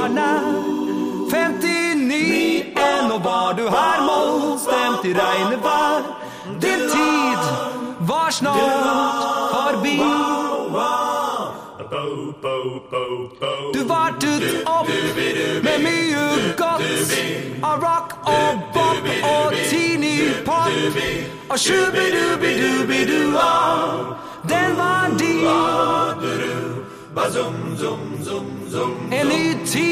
nær 59, nå var du her målstemt i regnevær. Din tid var snart forbi. Du vartet opp med mye godt av rock og bop og teeny pop og shubidubidubidu-a. Den var din. En ny tid